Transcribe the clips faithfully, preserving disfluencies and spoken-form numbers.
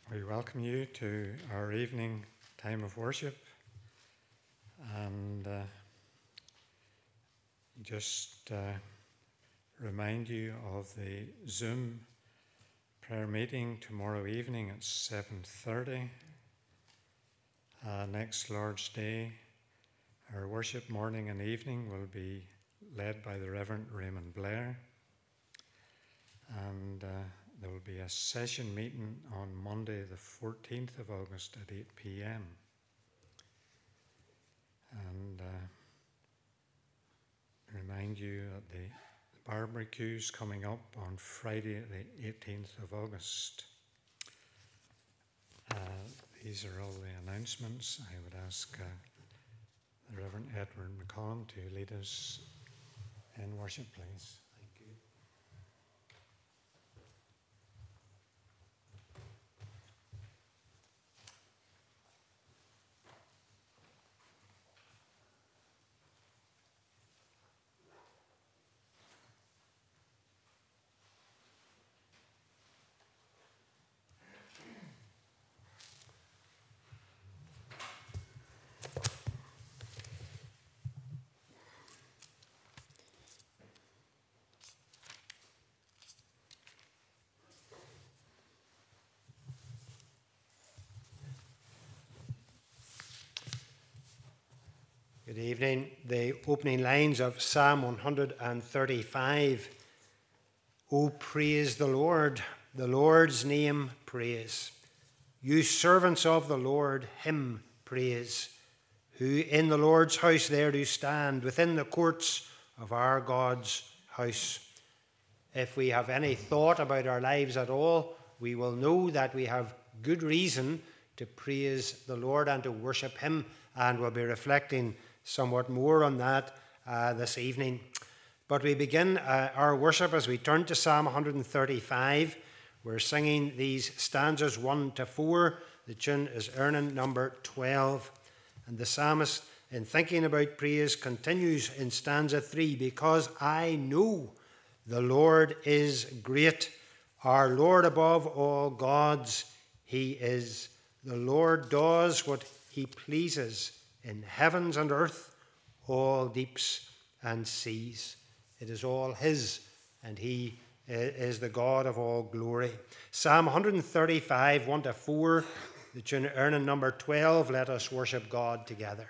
We welcome you to our evening time of worship, and uh, just uh, remind you of the Zoom prayer meeting tomorrow evening at seven thirty. Uh, next Lord's Day, our worship morning and evening will be led by the Reverend Raymond Blair, and uh, there will be a session meeting on Monday the fourteenth of August at eight p.m. And uh, remind you that the barbecue is coming up on Friday the eighteenth of August. Uh, these are all the announcements. I would ask uh, the Reverend Edward McCollum to lead us in worship, please. Thank you. Good evening. The opening lines of Psalm one hundred thirty-five. O praise the Lord, the Lord's name praise. You servants of the Lord, him praise, who in the Lord's house there do stand, within the courts of our God's house. If we have any thought about our lives at all, we will know that we have good reason to praise the Lord and to worship him, and we'll be reflecting somewhat more on that uh, this evening. But we begin uh, our worship as we turn to Psalm one hundred thirty-five. We're singing these stanzas one to four. The tune is Earning number twelve. And the psalmist, in thinking about praise, continues in stanza three. Because I know the Lord is great, our Lord above all gods he is. The Lord does what he pleases in heavens and earth, all deeps and seas. It is all his, and he is the God of all glory. Psalm one hundred thirty-five, one to four, the tune Earning number twelve. Let us worship God together.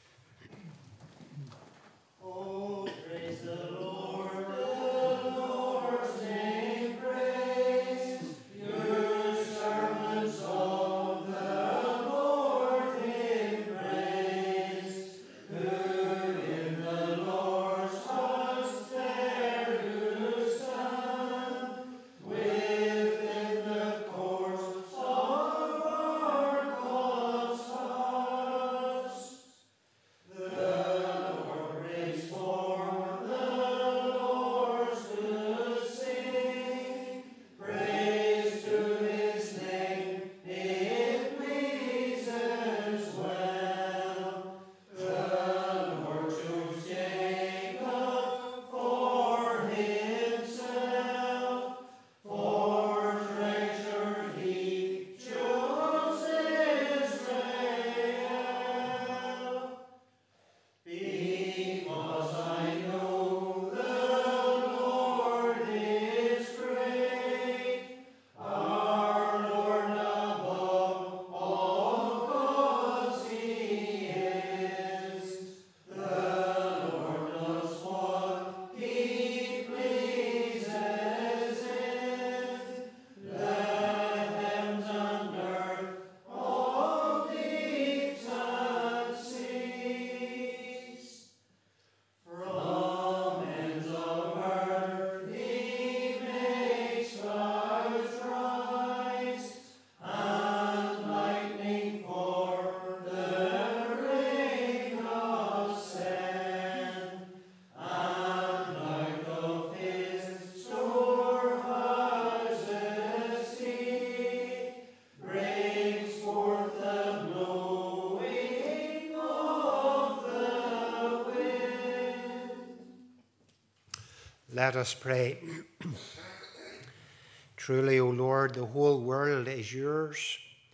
Let us pray. Truly, O Lord, the whole world is yours.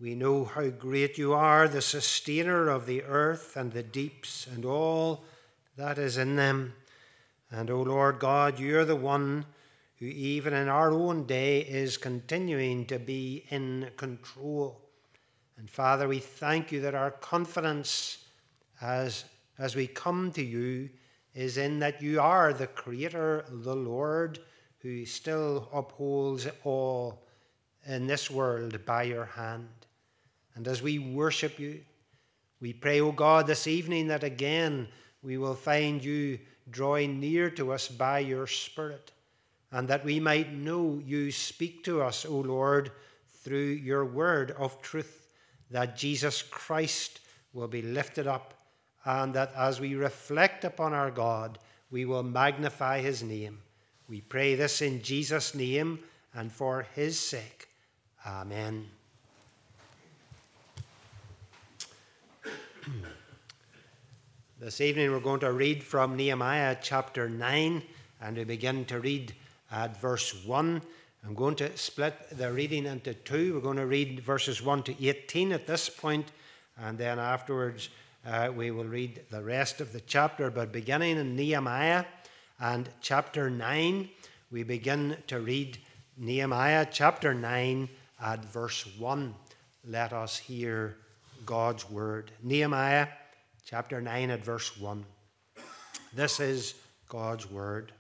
We know how great you are, the sustainer of the earth and the deeps and all that is in them. And, O Lord God, you're the one who even in our own day is continuing to be in control. And Father, we thank you that our confidence as, as we come to you is in that you are the Creator, the Lord, who still upholds all in this world by your hand. And as we worship you, we pray, O God, this evening that again we will find you drawing near to us by your Spirit, and that we might know you speak to us, O Lord, through your word of truth, that Jesus Christ will be lifted up, and that as we reflect upon our God, we will magnify his name. We pray this in Jesus' name and for his sake. Amen. This evening we're going to read from Nehemiah chapter nine, and we begin to read at verse one. I'm going to split the reading into two. We're going to read verses one to eighteen at this point, and then afterwards uh, we will read the rest of the chapter. But beginning in Nehemiah and chapter nine, we begin to read Nehemiah chapter nine at verse one. Let us hear God's word. Nehemiah chapter nine at verse one. This is God's word.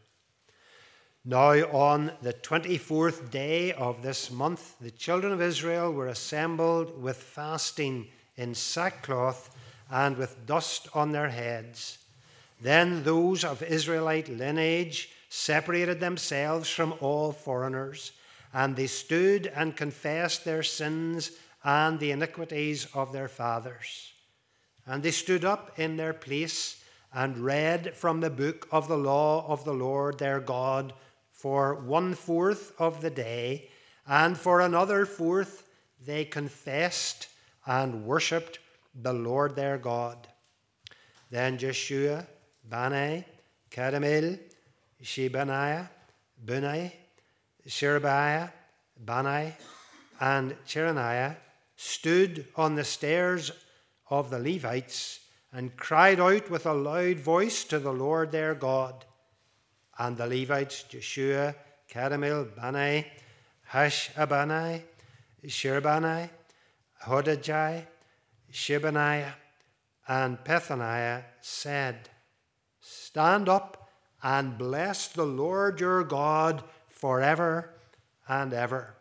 Now on the twenty-fourth day of this month, the children of Israel were assembled with fasting in sackcloth and with dust on their heads. Then those of Israelite lineage separated themselves from all foreigners, and they stood and confessed their sins and the iniquities of their fathers. And they stood up in their place and read from the book of the law of the Lord their God for one fourth of the day, and for another fourth they confessed and worshipped the Lord their God. Then Jeshua, Bani, Kadmiel, Shebaniah, Bunai, Sherebiah, Bani, and Cheraniah stood on the stairs of the Levites and cried out with a loud voice to the Lord their God. And the Levites, Jeshua, Kadmiel, Bani, Hashabani, Sherebani, Hodijah, Shebaniah, and Pethaniah said, Stand up and bless the Lord your God forever and ever.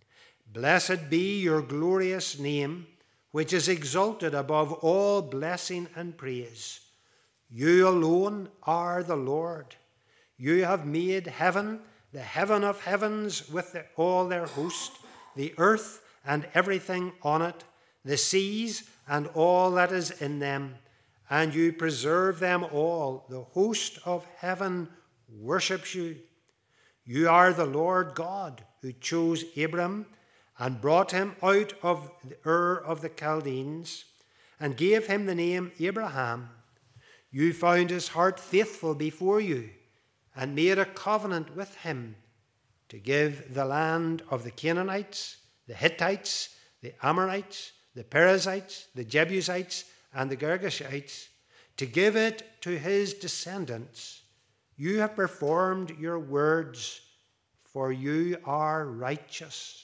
Blessed be your glorious name, which is exalted above all blessing and praise. You alone are the Lord. You have made heaven, the heaven of heavens with the, all their host, the earth and everything on it, the seas and all that is in them, and you preserve them all. The host of heaven worships you. You are the Lord God who chose Abram and brought him out of Ur of the Chaldeans and gave him the name Abraham. You found his heart faithful before you and made a covenant with him to give the land of the Canaanites, the Hittites, the Amorites, the Perizzites, the Jebusites, and the Girgashites, to give it to his descendants. You have performed your words, for you are righteous.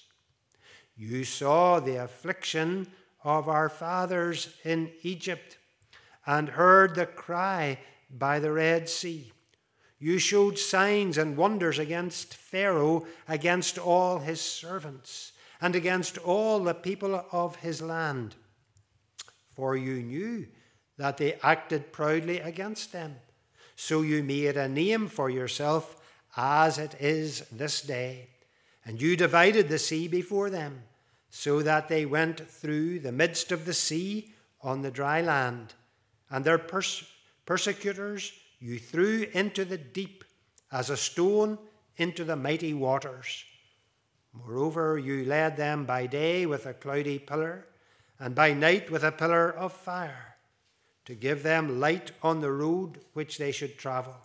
You saw the affliction of our fathers in Egypt and heard the cry by the Red Sea. You showed signs and wonders against Pharaoh, against all his servants, and against all the people of his land. For you knew that they acted proudly against them. So you made a name for yourself, as it is this day. And you divided the sea before them, so that they went through the midst of the sea on the dry land. And their pers- persecutors you threw into the deep as a stone into the mighty waters. Moreover, you led them by day with a cloudy pillar, and by night with a pillar of fire, to give them light on the road which they should travel.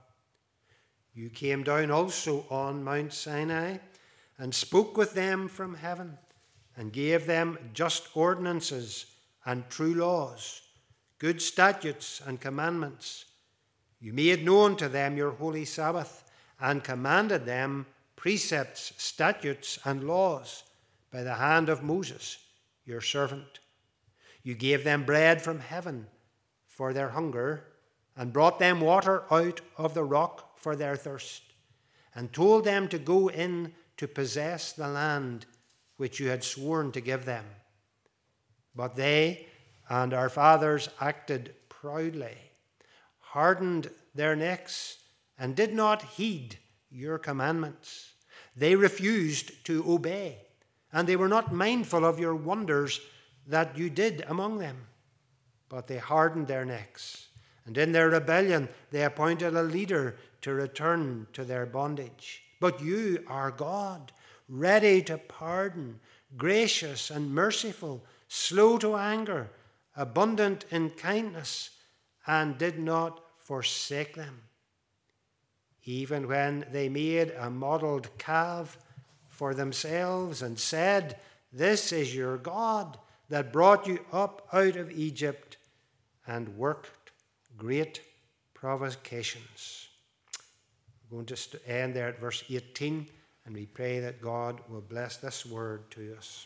You came down also on Mount Sinai, and spoke with them from heaven, and gave them just ordinances and true laws, good statutes and commandments. You made known to them your holy Sabbath, and commanded them precepts, statutes, and laws by the hand of Moses, your servant. You gave them bread from heaven for their hunger, and brought them water out of the rock for their thirst, and told them to go in to possess the land which you had sworn to give them. But they and our fathers acted proudly, hardened their necks, and did not heed your commandments. They refused to obey, and they were not mindful of your wonders that you did among them. But they hardened their necks, and in their rebellion they appointed a leader to return to their bondage. But you are God, ready to pardon, gracious and merciful, slow to anger, abundant in kindness, and did not forsake them. Even when they made a modelled calf for themselves and said, "This is your God that brought you up out of Egypt," and worked great provocations. We're going to end there at verse eighteen, and we pray that God will bless this word to us.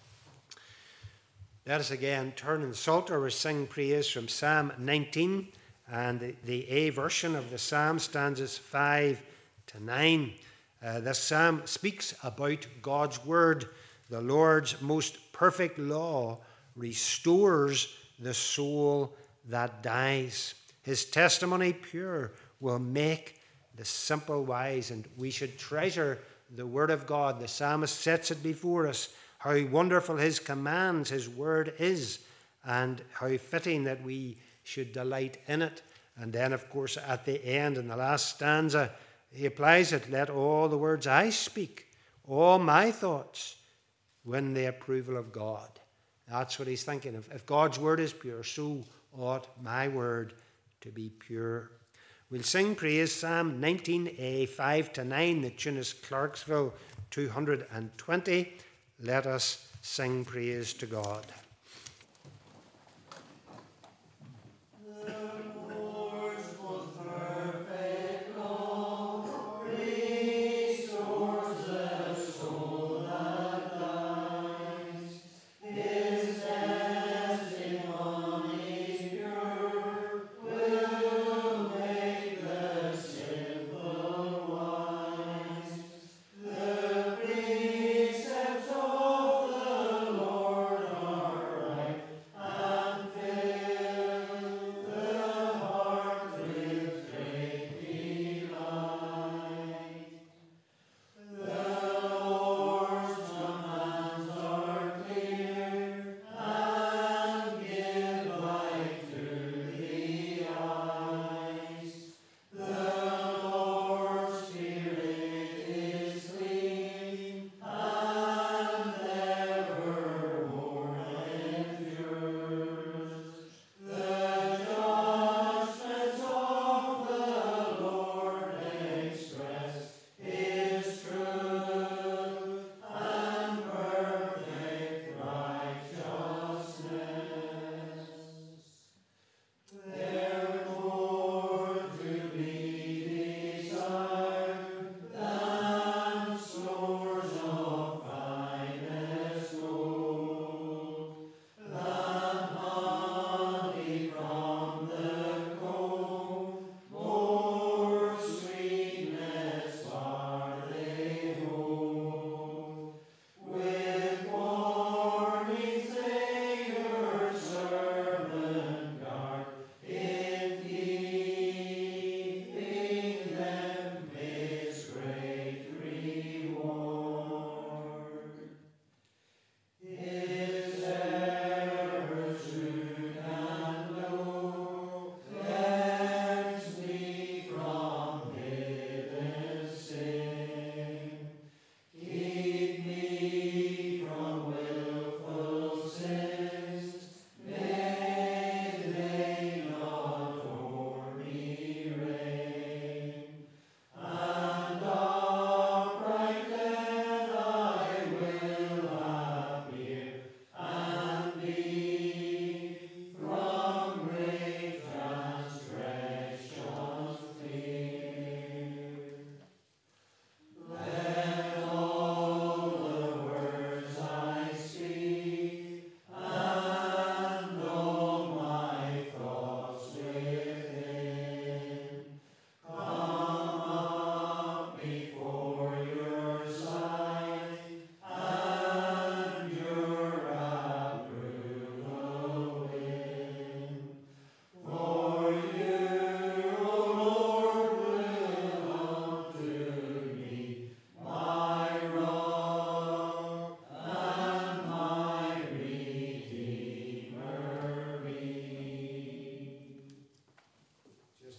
Let us again turn in the Psalter or sing praise from Psalm nineteen, and the, the A version of the psalm, stanzas five to nine. Uh, this psalm speaks about God's word. The Lord's most perfect law restores the soul that dies. His testimony pure will make the simple wise, and we should treasure the word of God. The psalmist sets it before us, how wonderful his commands, his word is, and how fitting that we should delight in it. And then, of course, at the end, in the last stanza, he applies it, "Let all the words I speak, all my thoughts, win the approval of God." That's what he's thinking of. If God's word is pure, so ought my word to be pure. We'll sing praise Psalm nineteen A, five to nine. The tune is Clarksville two hundred twenty. Let us sing praise to God.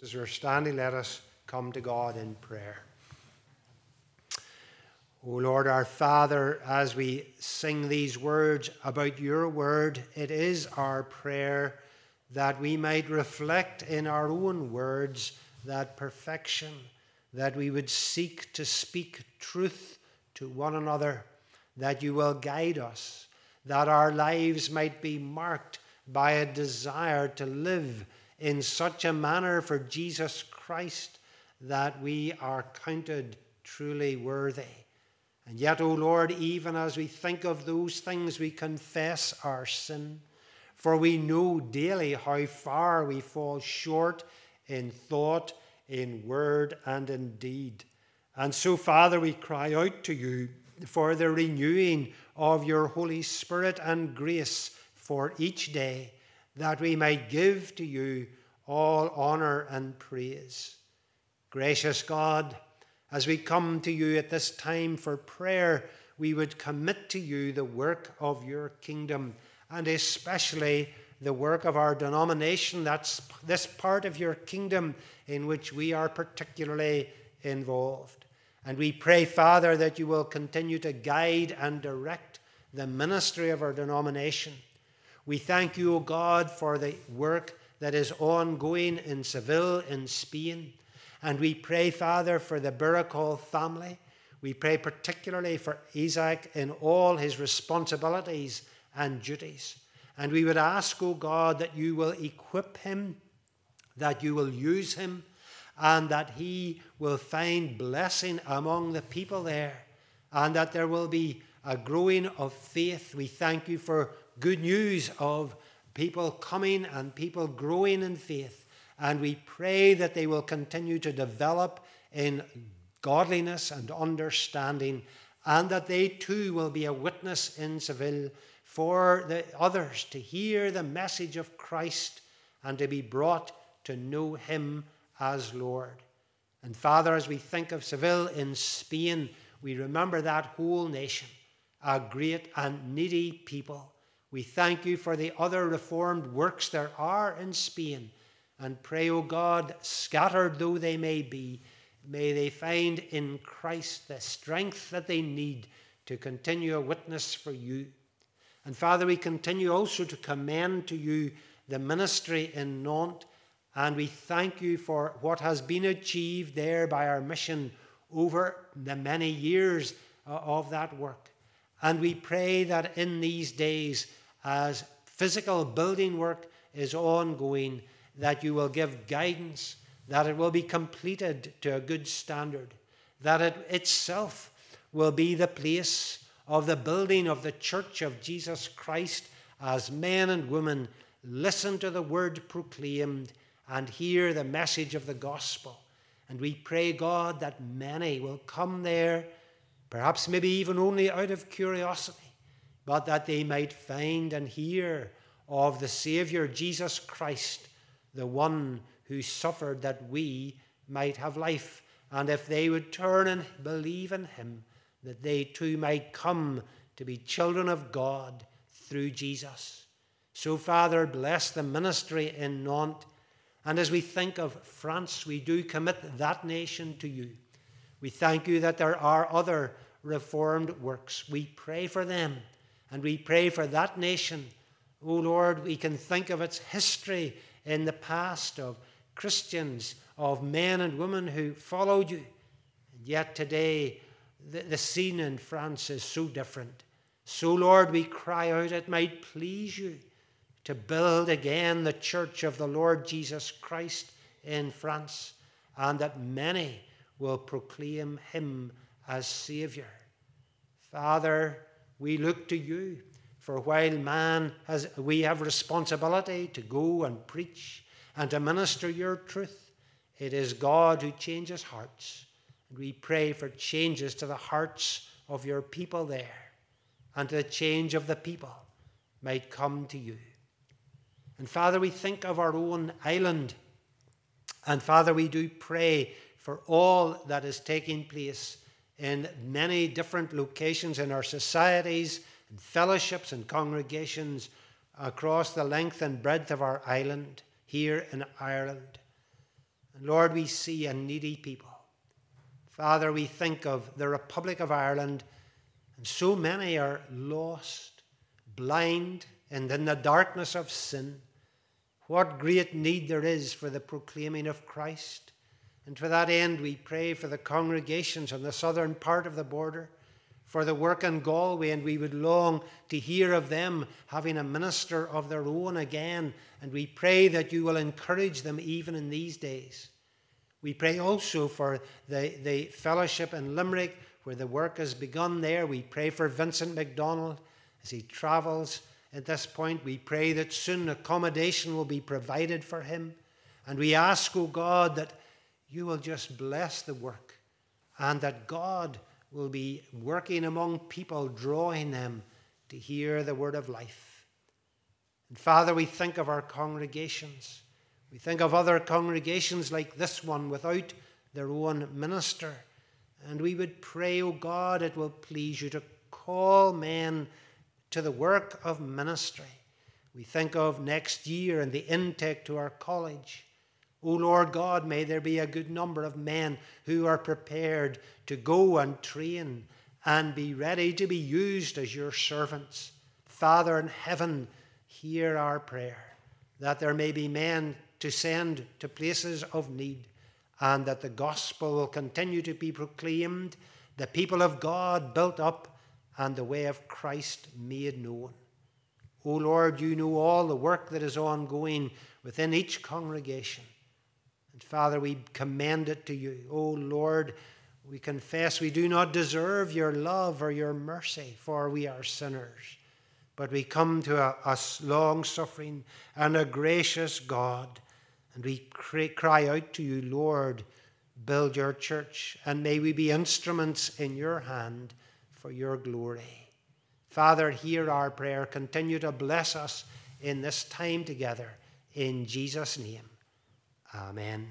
As we're standing, let us come to God in prayer. O Lord our Father, as we sing these words about your word, it is our prayer that we might reflect in our own words that perfection, that we would seek to speak truth to one another, that you will guide us, that our lives might be marked by a desire to live in such a manner for Jesus Christ that we are counted truly worthy. And yet, O Lord, even as we think of those things, we confess our sin, for we know daily how far we fall short in thought, in word, and in deed. And so, Father, we cry out to you for the renewing of your Holy Spirit and grace for each day, that we might give to you all honour and praise. Gracious God, as we come to you at this time for prayer, we would commit to you the work of your kingdom, and especially the work of our denomination. That's this part of your kingdom in which we are particularly involved. And we pray, Father, that you will continue to guide and direct the ministry of our denomination. We thank you, O God, for the work that is ongoing in Seville, in Spain. And we pray, Father, for the Buracol family. We pray particularly for Isaac in all his responsibilities and duties. And we would ask, O God, that you will equip him, that you will use him, and that he will find blessing among the people there, and that there will be a growing of faith. We thank you for good news of people coming and people growing in faith. And we pray that they will continue to develop in godliness and understanding, and that they too will be a witness in Seville for the others to hear the message of Christ and to be brought to know him as Lord. And Father, as we think of Seville in Spain, we remember that whole nation, a great and needy people. We thank you for the other reformed works there are in Spain, and pray, O God, scattered though they may be, may they find in Christ the strength that they need to continue a witness for you. And Father, we continue also to commend to you the ministry in Nantes, and we thank you for what has been achieved there by our mission over the many years of that work. And we pray that in these days, as physical building work is ongoing, that you will give guidance, that it will be completed to a good standard, that it itself will be the place of the building of the Church of Jesus Christ, as men and women listen to the word proclaimed and hear the message of the gospel. And we pray, God, that many will come there, perhaps maybe even only out of curiosity, but that they might find and hear of the Saviour Jesus Christ, the one who suffered that we might have life. And if they would turn and believe in him, that they too might come to be children of God through Jesus. So, Father, bless the ministry in Nantes. And as we think of France, we do commit that nation to you. We thank you that there are other reformed works. We pray for them, and we pray for that nation. O Lord, we can think of its history in the past of Christians, of men and women who followed you. And yet today, the, the scene in France is so different. So, Lord, we cry out, it might please you to build again the church of the Lord Jesus Christ in France, and that many will proclaim him as Saviour. Father, we look to you, for while man has, we have responsibility to go and preach and to minister your truth, it is God who changes hearts. And we pray for changes to the hearts of your people there, and the change of the people might come to you. And Father, we think of our own island. And Father, we do pray for all that is taking place in many different locations in our societies and fellowships and congregations across the length and breadth of our island here in Ireland. And Lord, we see a needy people. Father, we think of the Republic of Ireland, and so many are lost, blind, and in the darkness of sin. What great need there is for the proclaiming of Christ. And to that end, we pray for the congregations on the southern part of the border, for the work in Galway, and we would long to hear of them having a minister of their own again. And we pray that you will encourage them even in these days. We pray also for the, the fellowship in Limerick, where the work has begun there. We pray for Vincent MacDonald as he travels. At this point, we pray that soon accommodation will be provided for him. And we ask, O God, that you will just bless the work, and that God will be working among people, drawing them to hear the word of life. And Father, we think of our congregations. We think of other congregations like this one without their own minister. And we would pray, O God, it will please you to call men to the work of ministry. We think of next year and the intake to our college. O Lord God, may there be a good number of men who are prepared to go and train and be ready to be used as your servants. Father in heaven, hear our prayer, that there may be men to send to places of need, and that the gospel will continue to be proclaimed, the people of God built up, and the way of Christ made known. O Lord, you know all the work that is ongoing within each congregation. And Father, we commend it to you. O Lord, we confess we do not deserve your love or your mercy, for we are sinners. But we come to a, a long-suffering and a gracious God, and we cry, cry out to you, Lord, build your church, and may we be instruments in your hand for your glory. Father, hear our prayer. Continue to bless us in this time together. In Jesus' name, amen.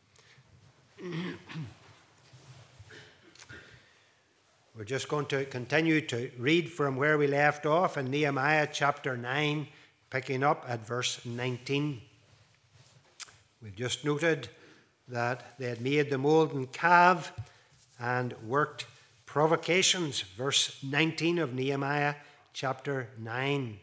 We're just going to continue to read from where we left off in Nehemiah chapter nine, picking up at verse nineteen. We've just noted that they had made the molten calf and worked provocations. Verse nineteen of Nehemiah chapter nine.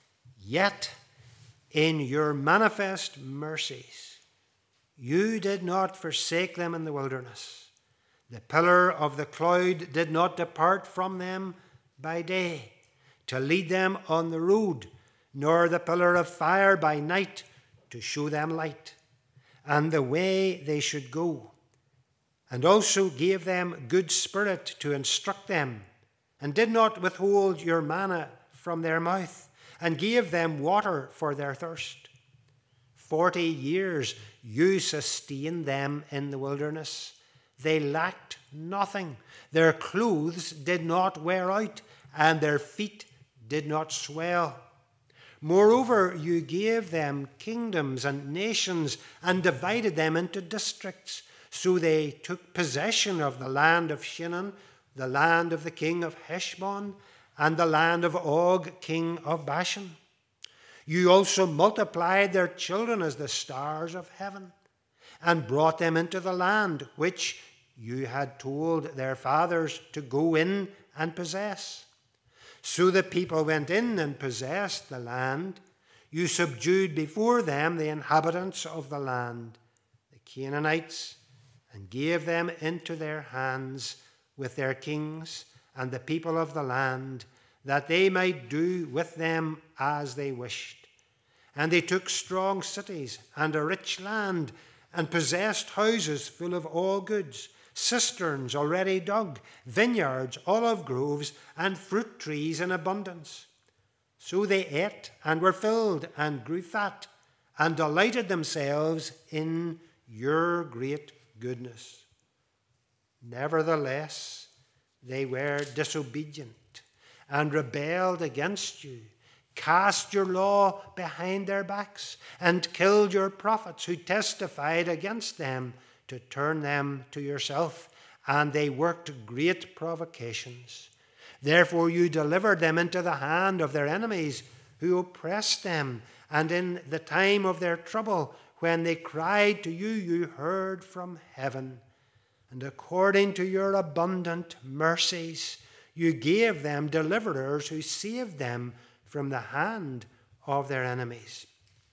Yet in your manifest mercies, you did not forsake them in the wilderness. The pillar of the cloud did not depart from them by day to lead them on the road, nor the pillar of fire by night to show them light, and the way they should go, and also gave them good spirit to instruct them, and did not withhold your manna from their mouth, and gave them water for their thirst. Forty years you sustained them in the wilderness. They lacked nothing. Their clothes did not wear out, and their feet did not swell. Moreover, you gave them kingdoms and nations and divided them into districts. So they took possession of the land of Shinar, the land of the king of Heshbon, and the land of Og, king of Bashan. You also multiplied their children as the stars of heaven, and brought them into the land which you had told their fathers to go in and possess. So the people went in and possessed the land. You subdued before them the inhabitants of the land, the Canaanites, and gave them into their hands with their kings and the people of the land, that they might do with them as they wished. And they took strong cities and a rich land, and possessed houses full of all goods, cisterns already dug, vineyards, olive groves, and fruit trees in abundance. So they ate and were filled and grew fat, and delighted themselves in your great goodness. Nevertheless, they were disobedient and rebelled against you, cast your law behind their backs, and killed your prophets who testified against them to turn them to yourself, and they worked great provocations. Therefore you delivered them into the hand of their enemies, who oppressed them, and in the time of their trouble, when they cried to you, you heard from heaven, and according to your abundant mercies, you gave them deliverers who saved them from the hand of their enemies.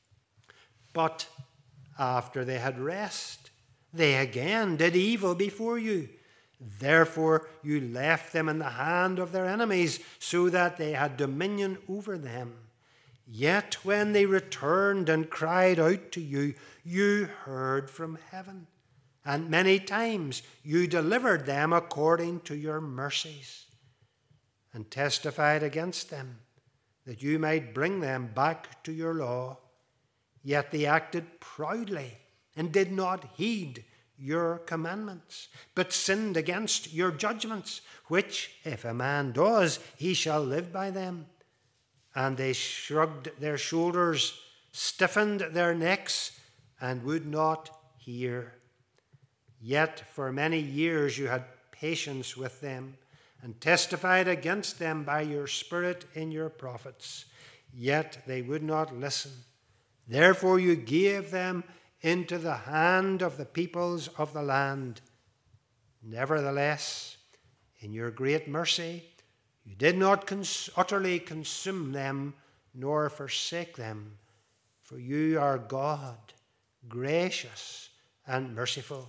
But after they had rest, they again did evil before you. Therefore you left them in the hand of their enemies, so that they had dominion over them. Yet when they returned and cried out to you, you heard from heaven, and many times you delivered them according to your mercies, and testified against them, that you might bring them back to your law. Yet they acted proudly and did not heed your commandments, but sinned against your judgments, which, if a man does, he shall live by them. And they shrugged their shoulders, stiffened their necks, and would not hear. Yet for many years you had patience with them, and testified against them by your Spirit in your prophets. Yet they would not listen. Therefore you gave them into the hand of the peoples of the land. Nevertheless, in your great mercy, you did not cons- utterly consume them, nor forsake them, for you are God, gracious and merciful.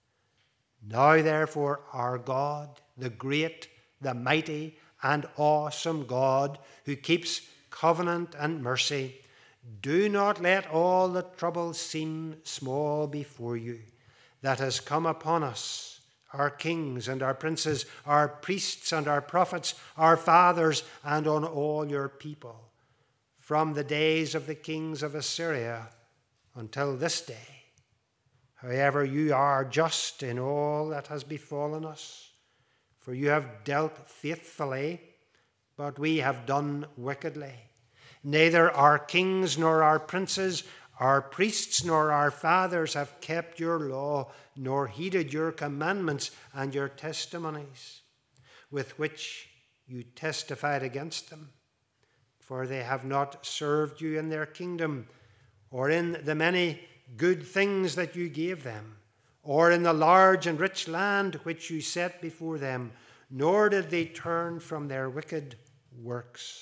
Now therefore our God, the great, the mighty, and awesome God, who keeps covenant and mercy, do not let all the trouble seem small before you that has come upon us, our kings and our princes, our priests and our prophets, our fathers, and on all your people, from the days of the kings of Assyria until this day. However, you are just in all that has befallen us, for you have dealt faithfully, but we have done wickedly. Neither our kings nor our princes, our priests nor our fathers have kept your law, nor heeded your commandments and your testimonies, with which you testified against them. For they have not served you in their kingdom, or in the many good things that you gave them, or in the large and rich land which you set before them, nor did they turn from their wicked works.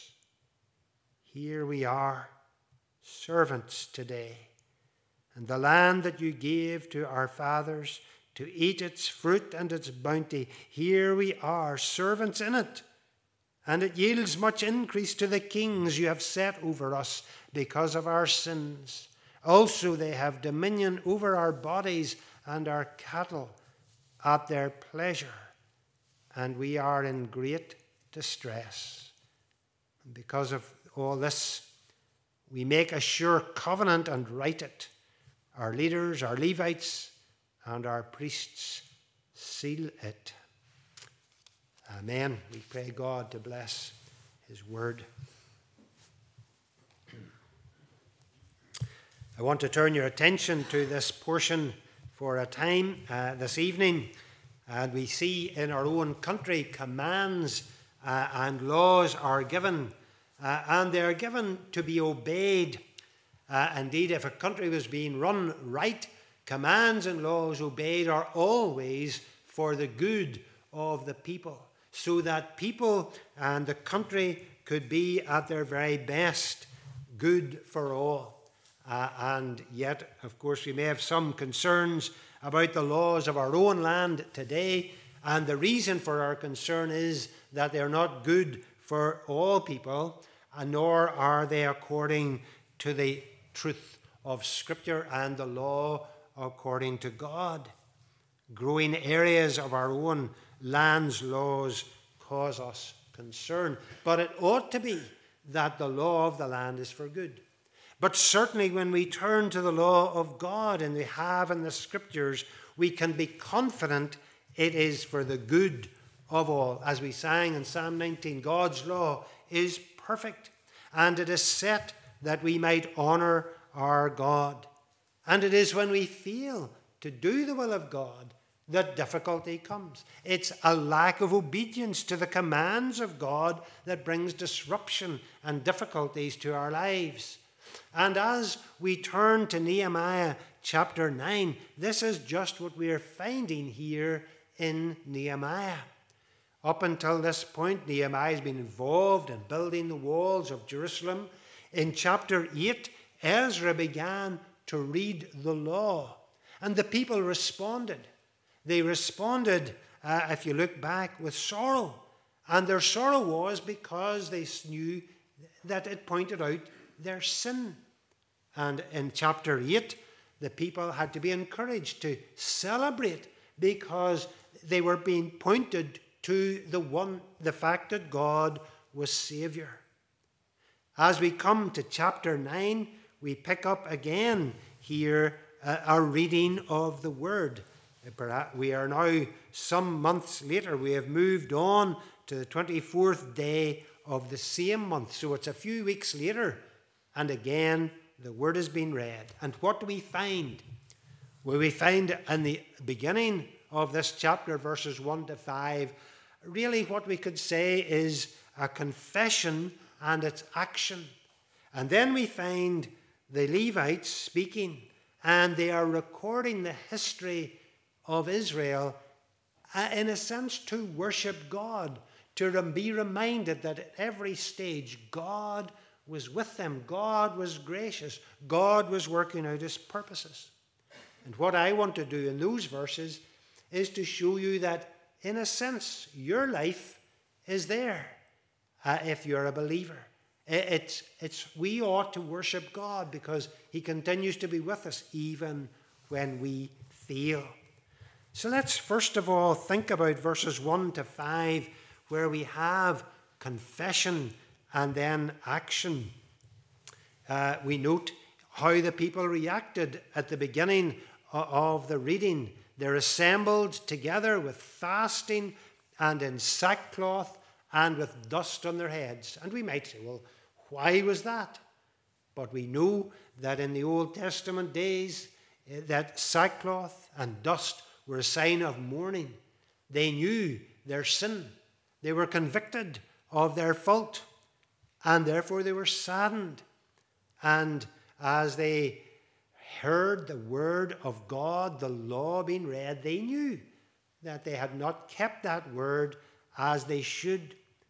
Here we are, servants today, and the land that you gave to our fathers to eat its fruit and its bounty, here we are, servants in it, and it yields much increase to the kings you have set over us because of our sins. Also they have dominion over our bodies and our cattle at their pleasure, and we are in great distress. And because of all this, we make a sure covenant and write it. Our leaders, our Levites, and our priests seal it. Amen. We pray God to bless his word. I want to turn your attention to this portion for a time uh, this evening. And we see in our own country commands uh, and laws are given. Uh, and they are given to be obeyed. Uh, indeed, if a country was being run right, commands and laws obeyed are always for the good of the people, so that people and the country could be at their very best, good for all. Uh, and yet, of course, we may have some concerns about the laws of our own land today, and the reason for our concern is that they're not good for all people, and nor are they according to the truth of Scripture and the law according to God. Growing areas of our own land's laws cause us concern, but it ought to be that the law of the land is for good. But certainly when we turn to the law of God, and we have in the Scriptures, we can be confident it is for the good of all. As we sang in Psalm nineteen, God's law is perfect, and it is set that we might honour our God. And it is when we fail to do the will of God that difficulty comes. It's a lack of obedience to the commands of God that brings disruption and difficulties to our lives. And as we turn to Nehemiah chapter nine, this is just what we are finding here in Nehemiah. Up until this point, Nehemiah has been involved in building the walls of Jerusalem. In chapter eight, Ezra began to read the law, and the people responded. They responded, uh, if you look back, with sorrow. And their sorrow was because they knew that it pointed out their sin. And in chapter eight, the people had to be encouraged to celebrate because they were being pointed to the one, the fact that God was Saviour. As we come to chapter nine, we pick up again here uh, our reading of the Word. We are now some months later. We have moved on to the twenty-fourth day of the same month. So it's a few weeks later, and again the Word has been read. And what do we find? Well, we find in the beginning of this chapter, verses one to five, really what we could say is a confession and its action. And then we find the Levites speaking, and they are recording the history of Israel, uh, in a sense to worship God, to be reminded that at every stage God was with them, God was gracious, God was working out his purposes. And what I want to do in those verses is to show you that, in a sense, your life is there uh, if you're a believer. It's, it's, we ought to worship God because he continues to be with us even when we fail. So let's first of all think about verses one to five, where we have confession and then action. Uh, we note how the people reacted at the beginning of the reading. They're assembled together with fasting and in sackcloth and with dust on their heads. And we might say, well, why was that? But we know that in the Old Testament days, that sackcloth and dust were a sign of mourning. They knew their sin. They were convicted of their fault, and therefore they were saddened. And as they heard the word of God, the law being read, they knew that they had not kept that word as they should.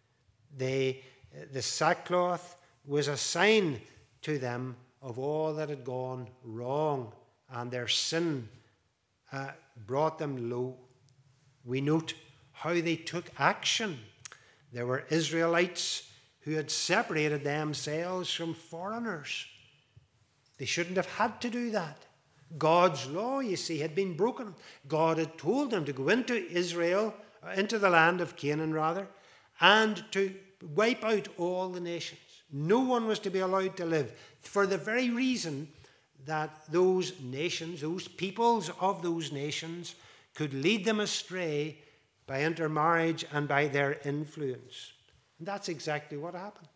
They, the sackcloth was a sign to them of all that had gone wrong, and their sin uh, brought them low. We note how they took action. There were Israelites who had separated themselves from foreigners. They shouldn't have had to do that. God's law, you see, had been broken. God had told them to go into Israel, into the land of Canaan rather, and to wipe out all the nations. No one was to be allowed to live, for the very reason that those nations, those peoples of those nations, could lead them astray by intermarriage and by their influence. And that's exactly what happened.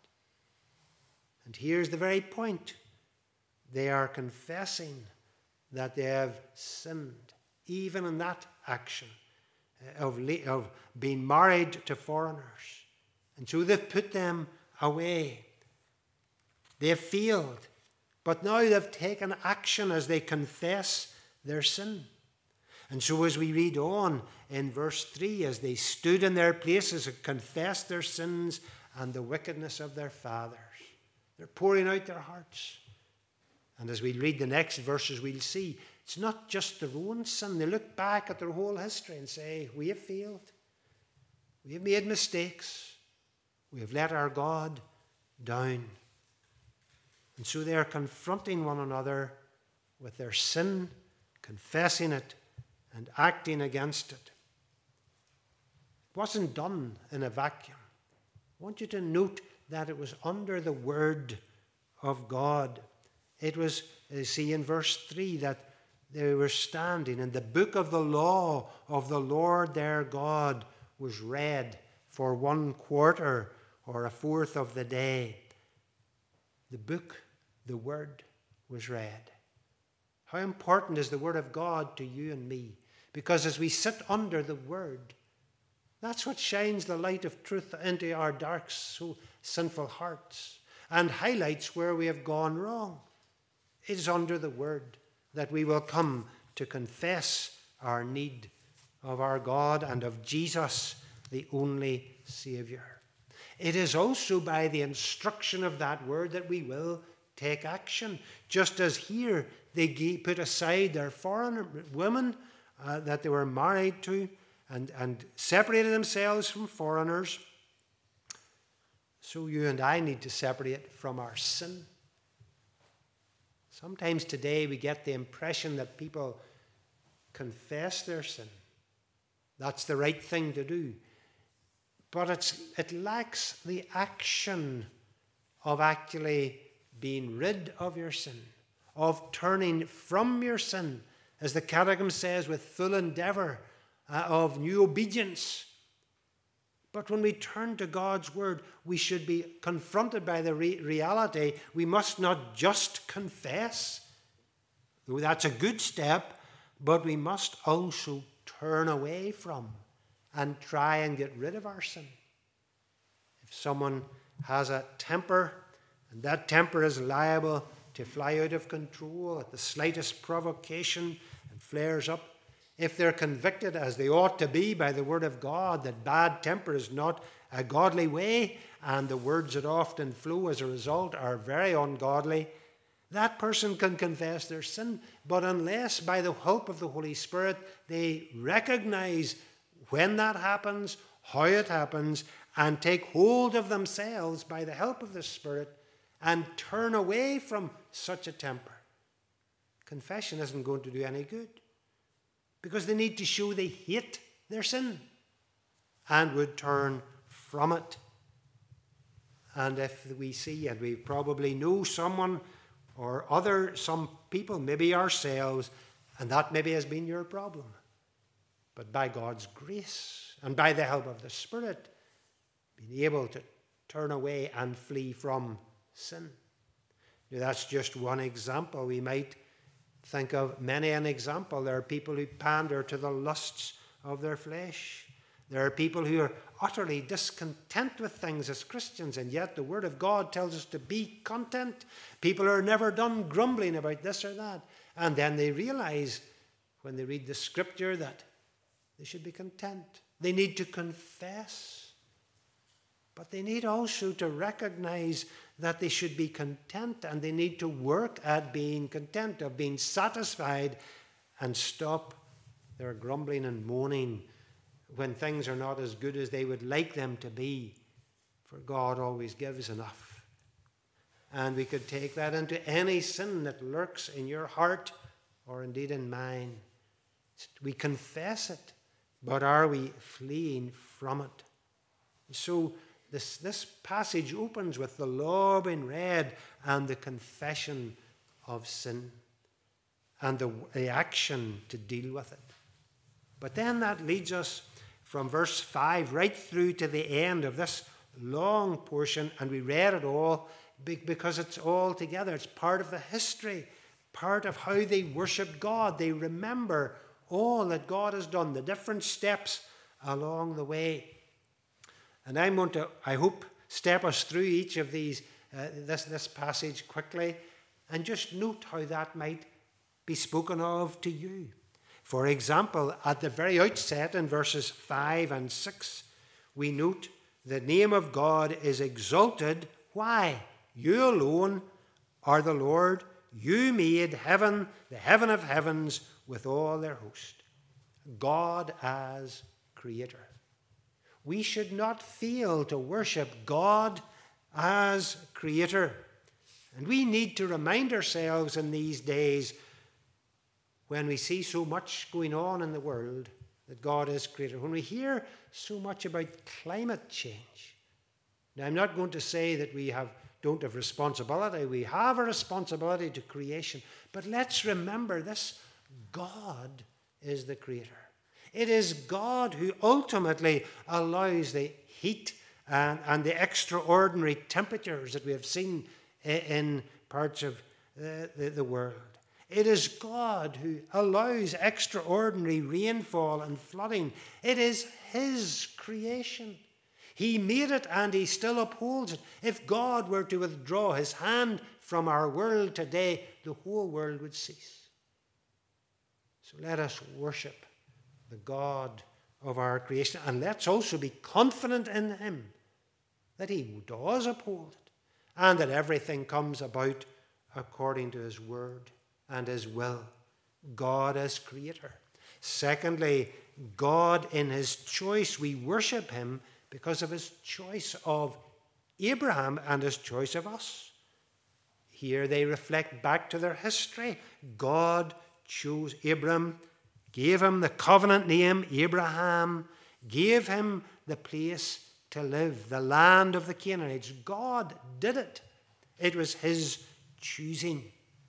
And here's the very point. They are confessing that they have sinned, even in that action of, of being married to foreigners. And so they've put them away. They've failed. But now they've taken action as they confess their sin. And so as we read on in verse three, as they stood in their places and confessed their sins and the wickedness of their fathers, they're pouring out their hearts. And as we read the next verses, we'll see it's not just their own sin. They look back at their whole history and say, we have failed. We have made mistakes. We have let our God down. And so they are confronting one another with their sin, confessing it, and acting against it. It wasn't done in a vacuum. I want you to note that it was under the word of God. It was, you see in verse three, that they were standing, and the book of the law of the Lord their God was read for one quarter or a fourth of the day. The book, the word, was read. How important is the word of God to you and me? Because as we sit under the word, that's what shines the light of truth into our dark, so sinful hearts. and highlights where we have gone wrong. It is under the word that we will come to confess our need of our God and of Jesus, the only Saviour. It is also by the instruction of that word that we will take action. Just as here they put aside their foreign women uh, that they were married to and, and separated themselves from foreigners, so you and I need to separate from our sin. Sometimes today we get the impression that people confess their sin. That's the right thing to do. But it's, it lacks the action of actually being rid of your sin, of turning from your sin, as the Catechism says, with full endeavour uh, of new obedience. But when we turn to God's word, we should be confronted by the re- reality. We must not just confess, though that's a good step, but we must also turn away from and try and get rid of our sin. If someone has a temper, and that temper is liable to fly out of control at the slightest provocation and flares up, if they're convicted, as they ought to be by the word of God, that bad temper is not a godly way, and the words that often flow as a result are very ungodly, that person can confess their sin. But unless by the help of the Holy Spirit they recognize when that happens, how it happens, and take hold of themselves by the help of the Spirit and turn away from such a temper, confession isn't going to do any good, because they need to show they hate their sin and would turn from it. And if we see, and we probably know someone or other, some people, maybe ourselves, and that maybe has been your problem, but by God's grace and by the help of the Spirit, being able to turn away and flee from sin. Now, that's just one example. We might think of many an example. There are people who pander to the lusts of their flesh. There are people who are utterly discontent with things as Christians, and yet the Word of God tells us to be content. People are never done grumbling about this or that. And then they realize when they read the Scripture that they should be content. They need to confess. But they need also to recognize that they should be content, and they need to work at being content, of being satisfied, and stop their grumbling and moaning when things are not as good as they would like them to be, for God always gives enough. And we could take that into any sin that lurks in your heart or indeed in mine. We confess it, but are we fleeing from it? So this, this passage opens with the law being read and the confession of sin and the, the action to deal with it. But then that leads us from verse five right through to the end of this long portion, and we read it all because it's all together. It's part of the history, part of how they worship God. They remember all that God has done, the different steps along the way. And I'm going to, I hope, step us through each of these, uh, this, this passage quickly, and just note how that might be spoken of to you. For example, at the very outset in verses five and six, we note the name of God is exalted. Why? You alone are the Lord. You made heaven, the heaven of heavens, with all their host. God as creator. We should not fail to worship God as creator. And we need to remind ourselves in these days, when we see so much going on in the world, that God is creator. When we hear so much about climate change. Now, I'm not going to say that we have don't have responsibility. We have a responsibility to creation. But let's remember this: God is the creator. It is God who ultimately allows the heat and, and the extraordinary temperatures that we have seen in parts of the, the, the world. It is God who allows extraordinary rainfall and flooding. It is His creation. He made it and he still upholds it. If God were to withdraw his hand from our world today, the whole world would cease. So let us worship the God of our creation, and let's also be confident in him that he does uphold it and that everything comes about according to his word and his will. God as creator. Secondly, God in his choice. We worship him because of his choice of Abraham and his choice of us. Here they reflect back to their history. God chose Abram, gave him the covenant name Abraham, gave him the place to live, the land of the Canaanites. God did it. It was his choosing.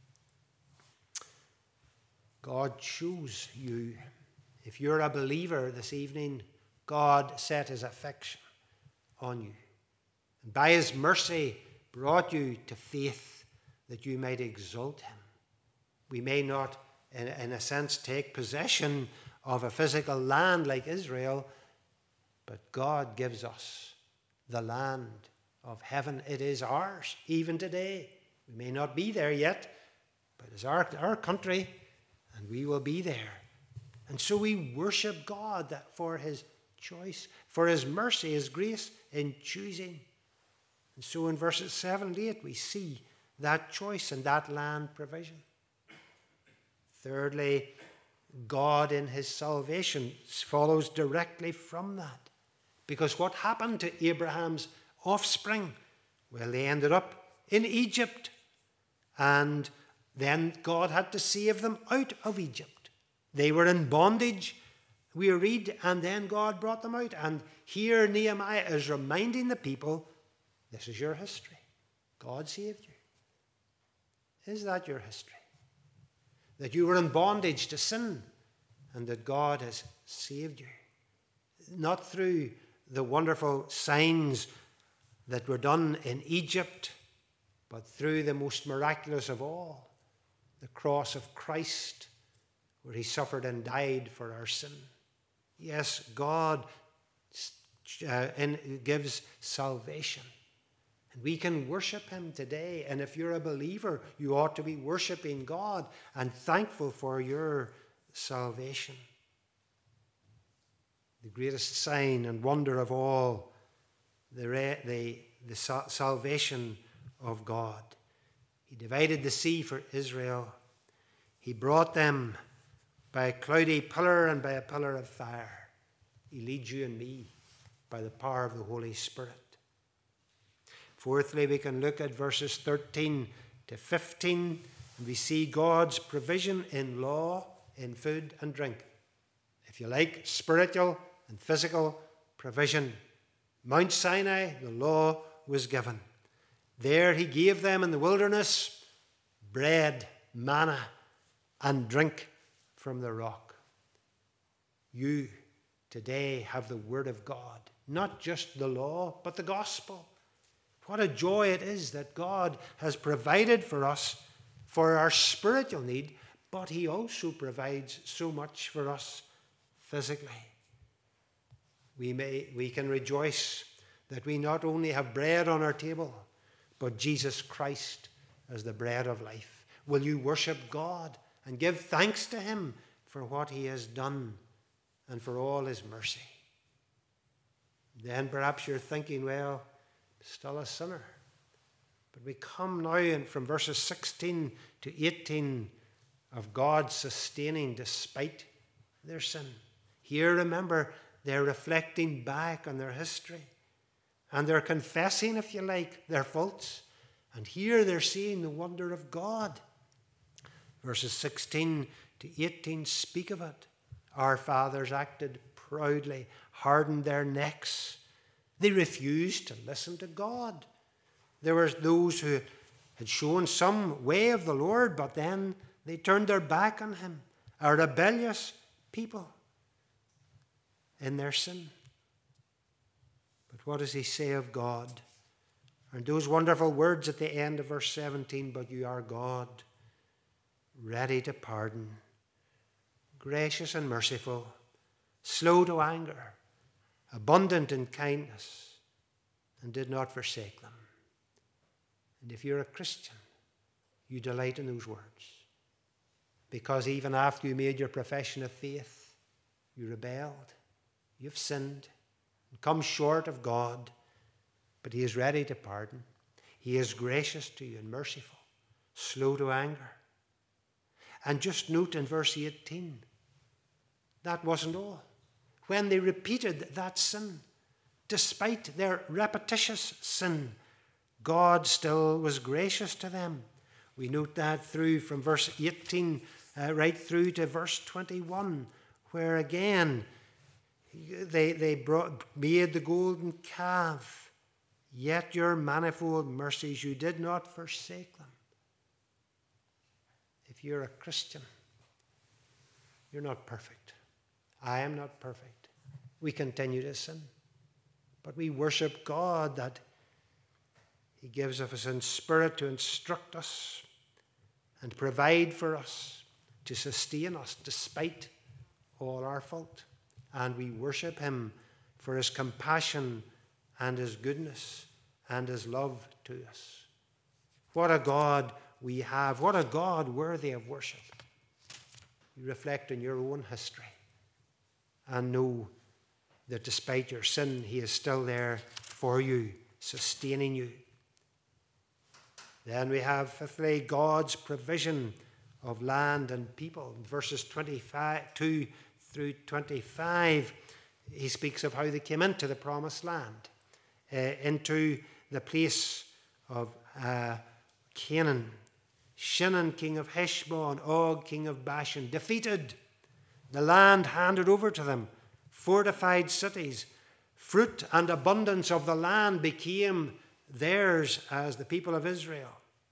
God chose you. If you're a believer this evening, God set his affection on you. And by his mercy brought you to faith that you might exalt him. We may not, in, in a sense, take possession of a physical land like Israel, but God gives us the land of heaven. It is ours, even today. We may not be there yet, but it's our, our country, and we will be there. And so we worship God that for his choice, for his mercy, his grace in choosing. And so in verses seven and eight, we see that choice and that land provision. Thirdly, God in his salvation follows directly from that. Because what happened to Abraham's offspring? Well, they ended up in Egypt. And then God had to save them out of Egypt. They were in bondage, we read, and then God brought them out. And here Nehemiah is reminding the people, this is your history. God saved you. Is that your history? That you were in bondage to sin and that God has saved you. Not through the wonderful signs that were done in Egypt, but through the most miraculous of all, the cross of Christ, where he suffered and died for our sin. Yes, God uh, in, gives salvation. And we can worship him today. And if you're a believer, you ought to be worshiping God and thankful for your salvation. The greatest sign and wonder of all, the, re- the, the sa- salvation of God. He divided the sea for Israel. He brought them by a cloudy pillar and by a pillar of fire. He leads you and me by the power of the Holy Spirit. Fourthly, we can look at verses thirteen to fifteen, and we see God's provision in law, in food and drink. If you like, spiritual and physical provision. Mount Sinai, the law was given. There he gave them in the wilderness bread, manna, and drink from the rock. You today have the Word of God, not just the law, but the gospel. What a joy it is that God has provided for us for our spiritual need, but he also provides so much for us physically. We may, we can rejoice that we not only have bread on our table, but Jesus Christ as the bread of life. Will you worship God and give thanks to him for what he has done and for all his mercy? Then perhaps you're thinking, well, still a sinner. But we come now in from verses sixteen to eighteen of God sustaining despite their sin. Here, remember, they're reflecting back on their history. And they're confessing, if you like, their faults. And here they're seeing the wonder of God. Verses sixteen to eighteen speak of it. Our fathers acted proudly, hardened their necks. They refused to listen to God. There were those who had shown some way of the Lord, but then they turned their back on him. A rebellious people in their sin. But what does he say of God? And those wonderful words at the end of verse seventeen, but you are God, ready to pardon, gracious and merciful, slow to anger, abundant in kindness, and did not forsake them. And if you're a Christian, you delight in those words. Because even after you made your profession of faith, you rebelled, you've sinned, and come short of God. But he is ready to pardon. He is gracious to you and merciful, slow to anger. And just note in verse eighteen, that wasn't all. When they repeated that sin, despite their repetitious sin, God still was gracious to them. We note that through from verse eighteen uh, right through to verse twenty-one, where again they, they brought, made the golden calf, yet your manifold mercies, you did not forsake them. If you're a Christian, you're not perfect. I am not perfect. We continue to sin. But we worship God that he gives of us in spirit to instruct us and provide for us, to sustain us despite all our fault. And we worship him for his compassion and his goodness and his love to us. What a God we have. What a God worthy of worship. You reflect on your own history and know that despite your sin, he is still there for you, sustaining you. Then we have, fifthly, God's provision of land and people. In verses twenty-five, two through twenty-five, he speaks of how they came into the promised land, uh, into the place of uh, Canaan. Shinan, king of Heshbon, Og, king of Bashan, defeated. The land handed over to them, fortified cities. Fruit and abundance of the land became theirs as the people of Israel.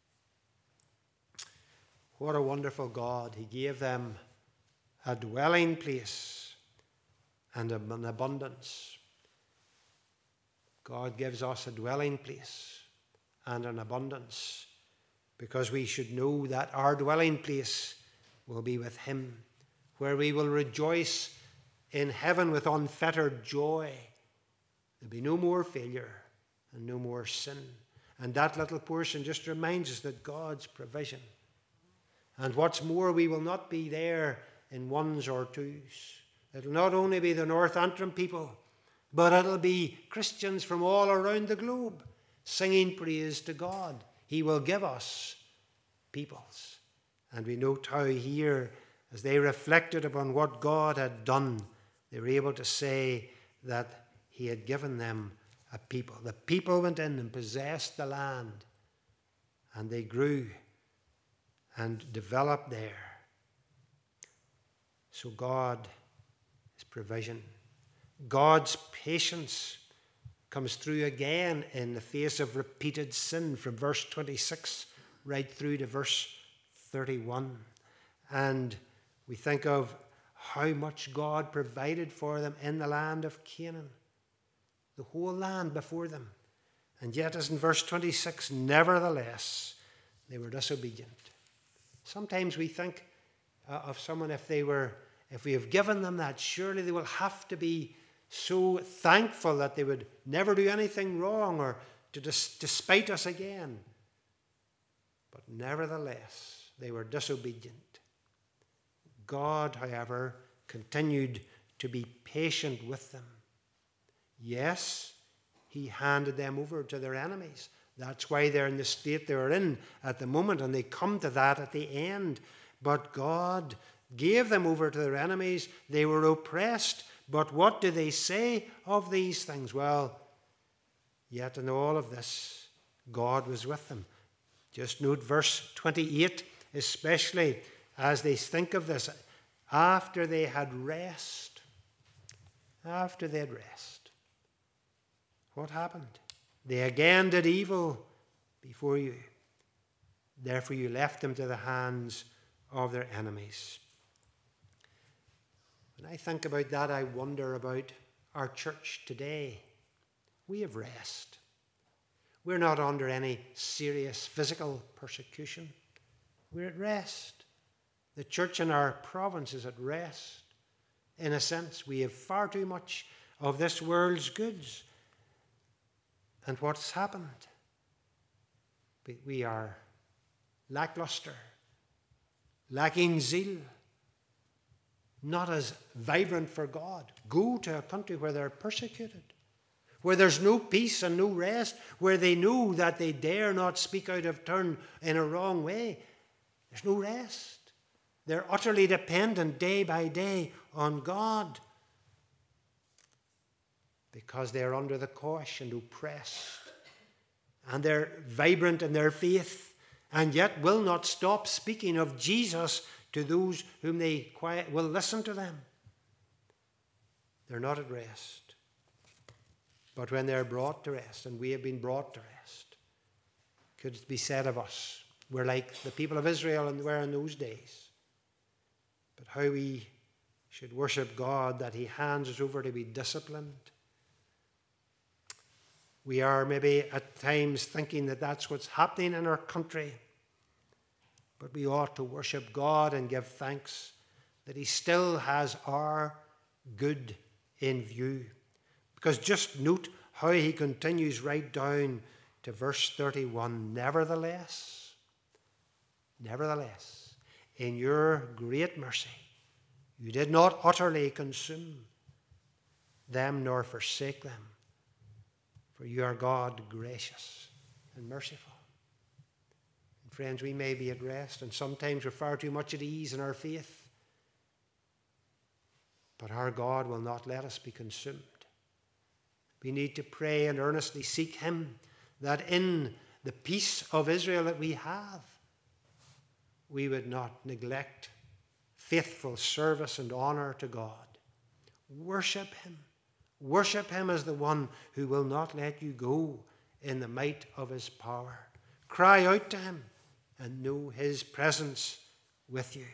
What a wonderful God. He gave them a dwelling place and an abundance. God gives us a dwelling place and an abundance because we should know that our dwelling place will be with him, where we will rejoice in heaven with unfettered joy. There'll be no more failure and no more sin. And that little portion just reminds us that God's provision. And what's more, we will not be there in ones or twos. It'll not only be the North Antrim people, but it'll be Christians from all around the globe singing praise to God. He will give us peoples. And we note how here, as they reflected upon what God had done, they were able to say that he had given them a people. The people went in and possessed the land, and they grew and developed there. So God is provision. God's patience comes through again in the face of repeated sin from verse twenty-six right through to verse thirty-one. And we think of how much God provided for them in the land of Canaan, the whole land before them. And yet, as in verse twenty-six, nevertheless, they were disobedient. Sometimes we think uh, of someone, if they were, if we have given them that, surely they will have to be so thankful that they would never do anything wrong or to dis- despite us again. But nevertheless, they were disobedient. God, however, continued to be patient with them. Yes, he handed them over to their enemies. That's why they're in the state they're in at the moment, and they come to that at the end. But God gave them over to their enemies. They were oppressed. But what do they say of these things? Well, yet in all of this, God was with them. Just note verse twenty-eight, especially as they think of this. After they had rest, after they had rest, what happened? They again did evil before you. Therefore you left them to the hands of their enemies. When I think about that, I wonder about our church today. We have rest. We're not under any serious physical persecution. We're at rest. The church in our province is at rest. In a sense, we have far too much of this world's goods. And what's happened? We are lackluster, lacking zeal, not as vibrant for God. Go to a country where they're persecuted, where there's no peace and no rest, where they know that they dare not speak out of turn in a wrong way. There's no rest. They're utterly dependent day by day on God because they're under the cosh and oppressed. And they're vibrant in their faith and yet will not stop speaking of Jesus to those whom they quiet will listen to them. They're not at rest. But when they're brought to rest, and we have been brought to rest, could it be said of us, we're like the people of Israel and were in those days. But how we should worship God, that he hands us over to be disciplined. We are maybe at times thinking that that's what's happening in our country. But we ought to worship God and give thanks that he still has our good in view. Because just note how he continues right down to verse thirty-one. Nevertheless, nevertheless, in your great mercy, you did not utterly consume them nor forsake them. For you are God, gracious and merciful. And friends, we may be at rest and sometimes we're far too much at ease in our faith. But our God will not let us be consumed. We need to pray and earnestly seek him, that in the peace of Israel that we have, we would not neglect faithful service and honor to God. Worship him. Worship him as the one who will not let you go in the might of his power. Cry out to him and know his presence with you.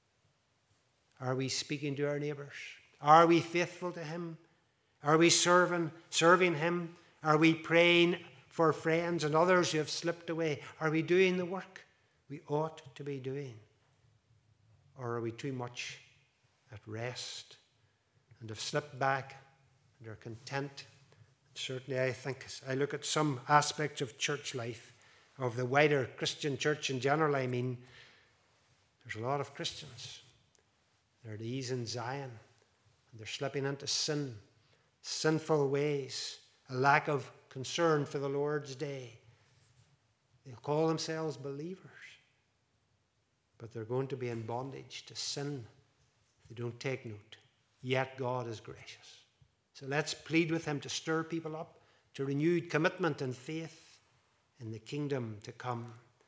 Are we speaking to our neighbours? Are we faithful to him? Are we serving, serving him? Are we praying for friends and others who have slipped away? Are we doing the work we ought to be doing? Or are we too much at rest and have slipped back and are content? Certainly, I think, I look at some aspects of church life, of the wider Christian church in general, I mean, there's a lot of Christians. They're at ease in Zion, and they're slipping into sin, sinful ways, a lack of concern for the Lord's day. They'll call themselves believers, but they're going to be in bondage to sin if they don't take note. Yet God is gracious. So let's plead with him to stir people up to renewed commitment and faith in the kingdom to come.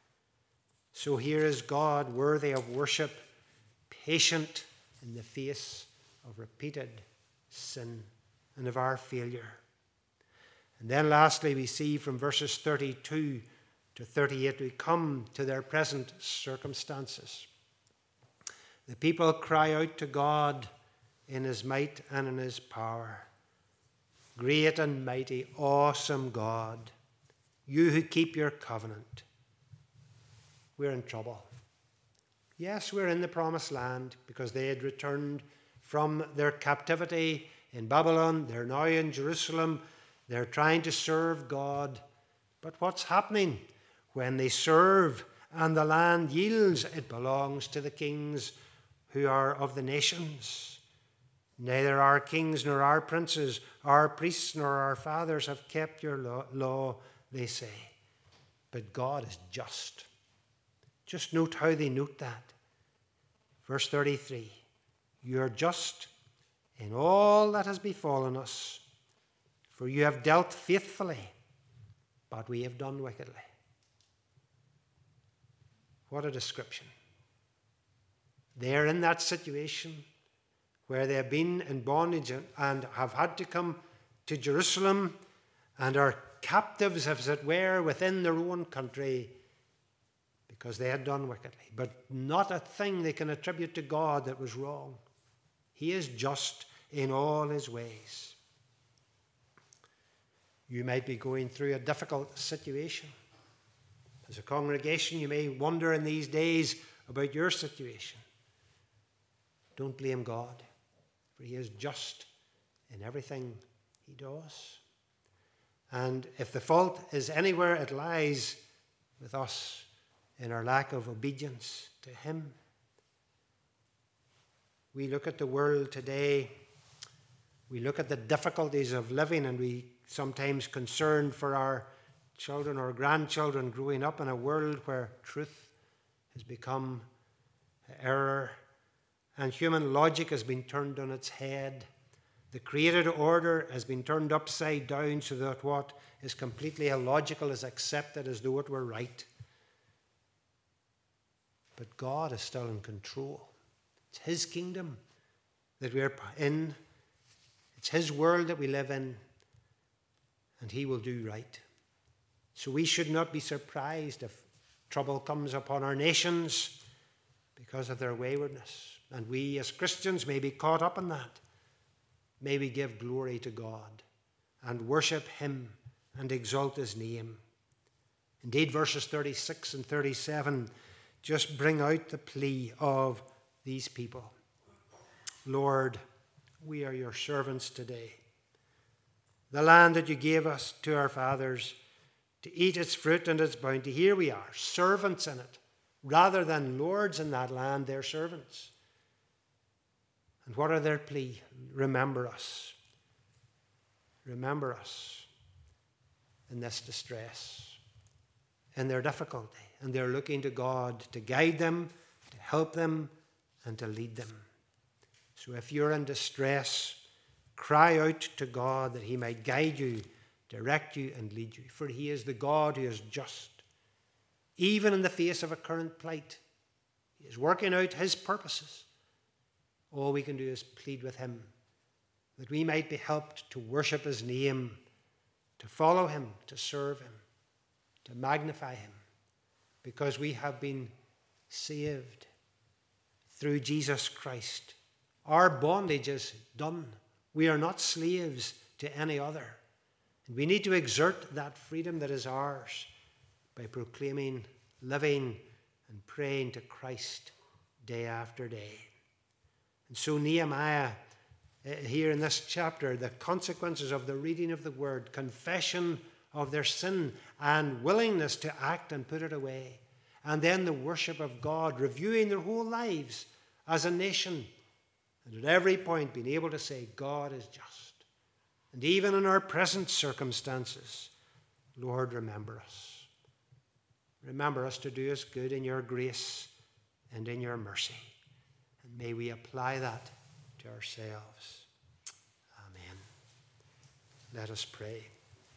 So here is God, worthy of worship, patient in the face of repeated sin and of our failure. And then lastly, we see from verses thirty-two to thirty-eight, we come to their present circumstances. The people cry out to God in his might and in his power. Great and mighty, awesome God, you who keep your covenant. We're in trouble. Yes, we're in the promised land because they had returned from their captivity in Babylon. They're now in Jerusalem. They're trying to serve God. But what's happening? When they serve and the land yields, it belongs to the kings who are of the nations. Neither our kings nor our princes, our priests nor our fathers have kept your law, law, they say. But God is just. Just note how they note that. Verse thirty-three, you are just in all that has befallen us, for you have dealt faithfully, but we have done wickedly. What a description. They are in that situation where they have been in bondage and have had to come to Jerusalem and are captives, as it were, within their own country because they had done wickedly. But not a thing they can attribute to God that was wrong. He is just in all his ways. You might be going through a difficult situation. As a congregation, you may wonder in these days about your situation. Don't blame God, for he is just in everything he does. And if the fault is anywhere, it lies with us in our lack of obedience to him. We look at the world today, we look at the difficulties of living, and we sometimes concerned for our children or grandchildren growing up in a world where truth has become error and human logic has been turned on its head. The created order has been turned upside down so that what is completely illogical is accepted as though it were right. But God is still in control. It's his kingdom that we're in. It's his world that we live in. And he will do right. So we should not be surprised if trouble comes upon our nations because of their waywardness. And we as Christians may be caught up in that. May we give glory to God and worship him and exalt his name. Indeed, verses thirty-six and thirty-seven just bring out the plea of these people. Lord, we are your servants today. The land that you gave us to our fathers to eat its fruit and its bounty, here we are, servants in it. Rather than lords in that land, they're servants. And what are their plea? Remember us. Remember us in this distress, in their difficulty. And they're looking to God to guide them, to help them, and to lead them. So if you're in distress, cry out to God that he might guide you, direct you, and lead you. For he is the God who is just. Even in the face of a current plight, he is working out his purposes. All we can do is plead with him that we might be helped to worship his name, to follow him, to serve him, to magnify him, because we have been saved through Jesus Christ. Our bondage is done. We are not slaves to any other. And we need to exert that freedom that is ours by proclaiming, living, and praying to Christ day after day. And so Nehemiah, uh, here in this chapter, the consequences of the reading of the word, confession of their sin, and willingness to act and put it away. And then the worship of God, reviewing their whole lives as a nation. And at every point being able to say, God is just. And even in our present circumstances, Lord, remember us. Remember us to do us good in your grace and in your mercy. And may we apply that to ourselves. Amen. Let us pray.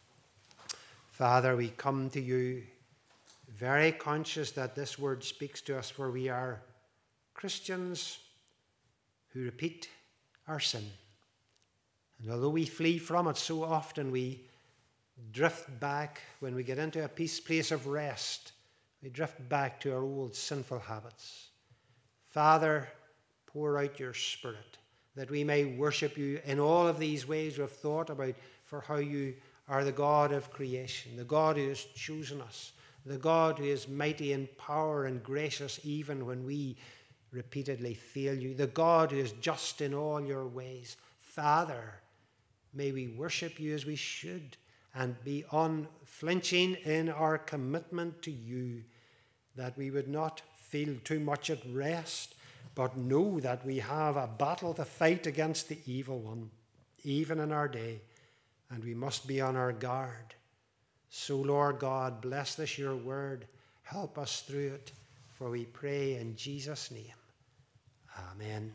Father, we come to you very conscious that this word speaks to us, for we are Christians who repeat our sin. And although we flee from it so often, we drift back when we get into a peace place of rest. We drift back to our old sinful habits. Father, pour out your Spirit that we may worship you in all of these ways we've thought about, for how you are the God of creation, the God who has chosen us, the God who is mighty in power and gracious even when we repeatedly fail you, the God who is just in all your ways. Father, may we worship you as we should and be unflinching in our commitment to you, that we would not feel too much at rest, but know that we have a battle to fight against the evil one, even in our day, and we must be on our guard. So, Lord God, bless this your word. Help us through it, for we pray in Jesus' name. Amen.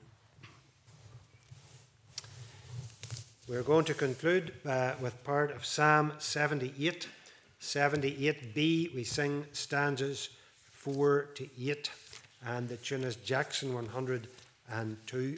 We're going to conclude uh, with part of Psalm seventy-eight. seventy-eight B, we sing stanzas four to eight, and the tune is Jackson one hundred two.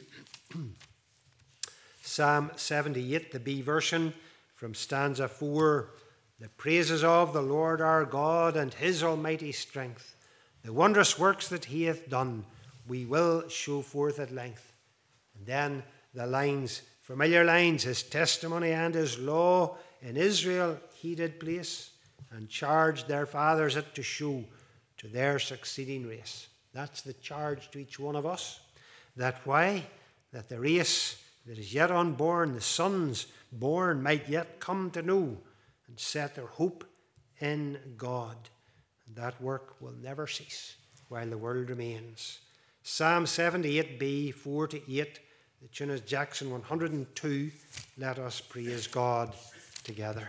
Psalm seventy-eight, the B version, from stanza four. The praises of the Lord our God and his almighty strength, the wondrous works that he hath done, we will show forth at length. And then the lines, familiar lines, his testimony and his law in Israel he did place, and charged their fathers it to show to their succeeding race. That's the charge to each one of us. That why? That the race that is yet unborn, the sons born, might yet come to know and set their hope in God. And that work will never cease while the world remains. Psalm seventy-eight b, four to eight. The tune is Jackson one hundred two. Let us praise God together.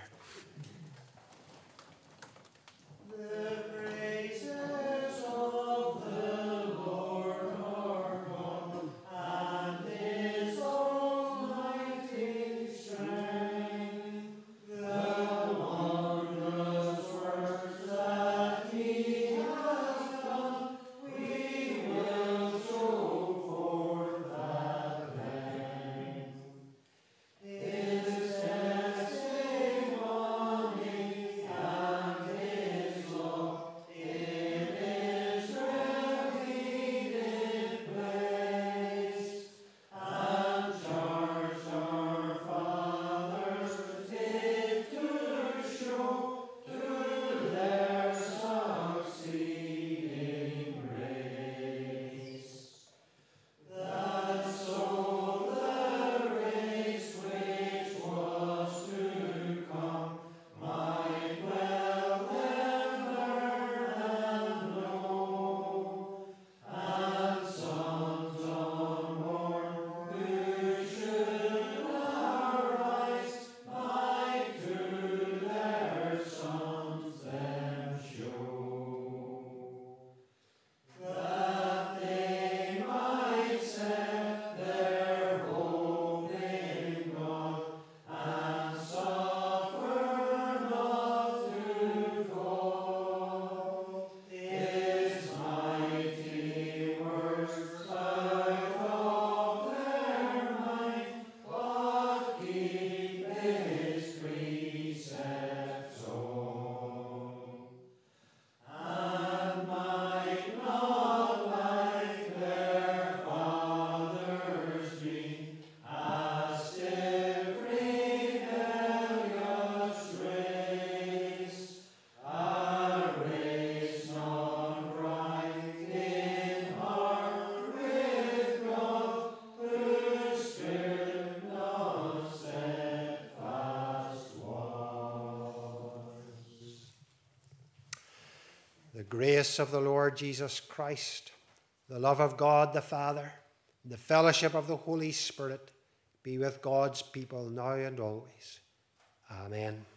The grace of the Lord Jesus Christ, the love of God the Father, and the fellowship of the Holy Spirit be with God's people now and always. Amen.